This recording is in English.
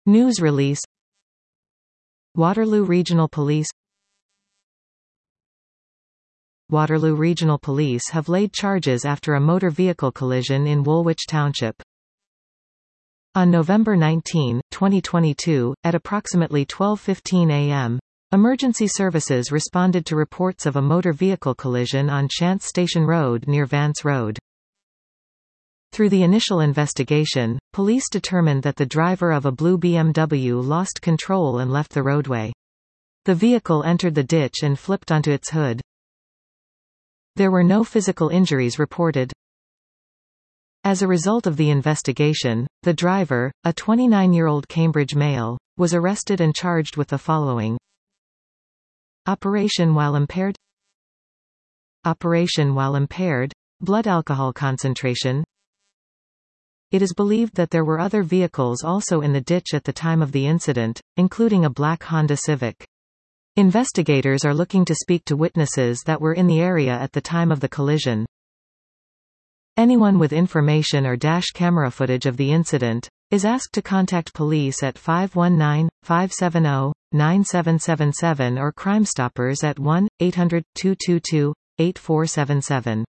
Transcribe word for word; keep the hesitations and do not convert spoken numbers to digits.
News release. Waterloo Regional Police. Waterloo Regional Police have laid charges after a motor vehicle collision in Woolwich Township. On November nineteenth, twenty twenty-two, at approximately twelve fifteen a m, emergency services responded to reports of a motor vehicle collision on Chance Station Road near Vance Road. Through the initial investigation, police determined that the driver of a blue B M W lost control and left the roadway. The vehicle entered the ditch and flipped onto its hood. There were no physical injuries reported. As a result of the investigation, the driver, a twenty-nine-year-old Cambridge male, was arrested and charged with the following: Operation while impaired, Operation while impaired, blood alcohol concentration. It is believed that there were other vehicles also in the ditch at the time of the incident, including a black Honda Civic. Investigators are looking to speak to witnesses that were in the area at the time of the collision. Anyone with information or dash camera footage of the incident is asked to contact police at five one nine, five seven zero, nine seven seven seven or Crime Stoppers at one eight hundred, two two two, eight four seven seven.